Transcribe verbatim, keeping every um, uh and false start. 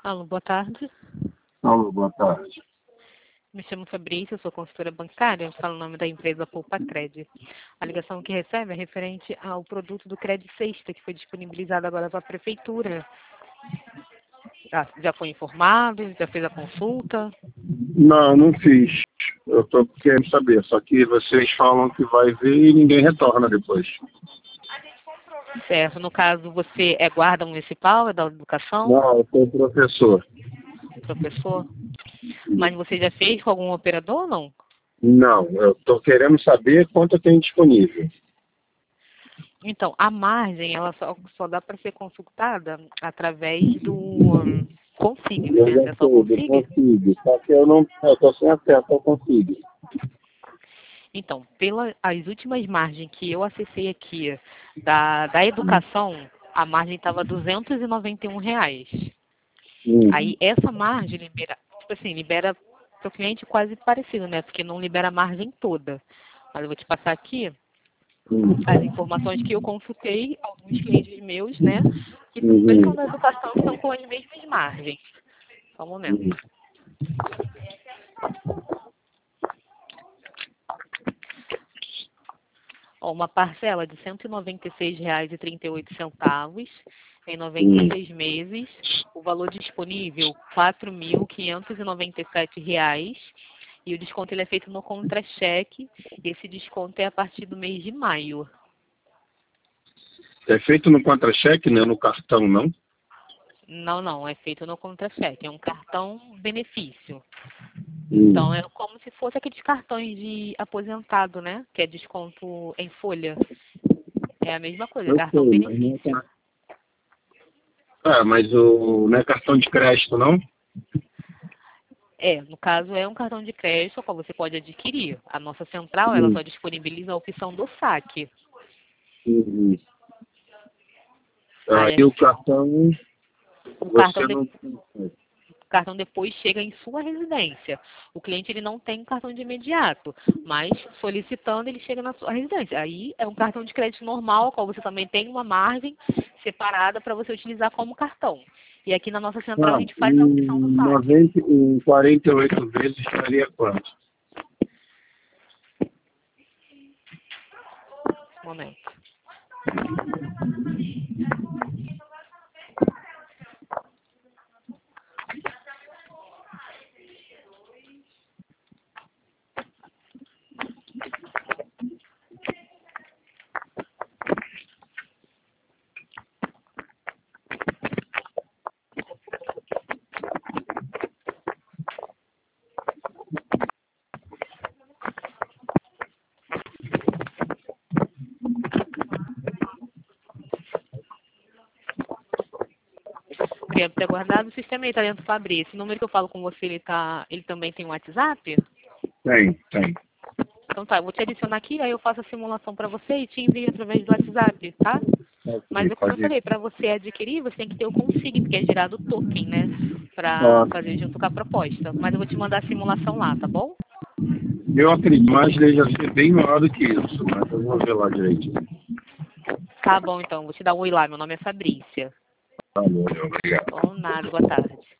Alô, boa tarde. Alô, boa tarde. Me chamo Fabrício, eu sou consultora bancária, falo o nome da empresa Poupa Cred. A ligação que recebe é referente ao produto do Cred Sexta, que foi disponibilizado agora para a Prefeitura. Já, já foi informado? Já fez a consulta? Não, não fiz. Eu estou querendo saber, só que vocês falam que vai ver e ninguém retorna depois. Certo. No caso, você é guarda municipal, é da educação? Não, eu sou professor. Professor? Mas você já fez com algum operador ou não? Não, eu estou querendo saber quanto tem disponível. Então, a margem, ela só, só dá para ser consultada através do um, Consigne. Eu Você já acessa ao sei, eu Consigne? consigo. Só que eu não estou sem acesso ao consigo. Então, pelas últimas margens que eu acessei aqui da, da educação, a margem estava duzentos e noventa e um reais. Hum. Aí, essa margem libera, tipo assim, libera para o cliente quase parecido, né? Porque não libera a margem toda. Mas eu vou te passar aqui Hum. as informações que eu consultei, alguns clientes meus, né? Que também são Uhum. da educação, que estão com as mesmas margens. Só um momento. Uhum. Ó, uma parcela de cento e noventa e seis reais e trinta e oito centavos em noventa e seis meses. O valor disponível, quatro mil quinhentos e noventa e sete reais. E o desconto ele é feito no contra-cheque. Esse desconto é a partir do mês de maio. É feito no contra-cheque, né? No cartão, não? Não, não, é feito no contra-cheque. É um cartão benefício. Hum. Então, é como se fosse aqueles cartões de aposentado, né? Que é desconto em folha. É a mesma coisa, Eu cartão sei, mas não é benefício. car- Ah, mas o... não é cartão de crédito, não? É, no caso é um cartão de crédito, qual você pode adquirir. A nossa central, ela Hum. só disponibiliza a opção do saque. Uhum. Aí Aí o cartão o cartão, você de, não... o cartão depois chega em sua residência. O cliente ele não tem cartão de imediato, mas solicitando ele chega na sua residência. Aí é um cartão de crédito normal, qual você também tem uma margem separada para você utilizar como cartão. E aqui na nossa central a Ah, gente faz a opção do em saque. noventa, em quarenta e oito vezes estaria quanto? Um momento. Obrigado por ter aguardado. O sistema aí está dentro do Fabrício. Esse número que eu falo com você, ele, tá, ele também tem um WhatsApp? Tem, tem. Então tá, eu vou te adicionar aqui, aí eu faço a simulação para você e te envio através do WhatsApp, tá? Mas Ok, é como eu pode ir. falei, para você adquirir, você tem que ter o Consigne, que é gerado token, né? Para Ah, fazer junto com a proposta. Mas eu vou te mandar a simulação lá, tá bom? eu acredito, mas deve ser bem maior do que isso, mas eu vou ver lá direitinho. Tá bom, então. Vou te dar um oi lá. Meu nome é Fabrícia. Tá bom, obrigado. Bom, nada. Boa tarde.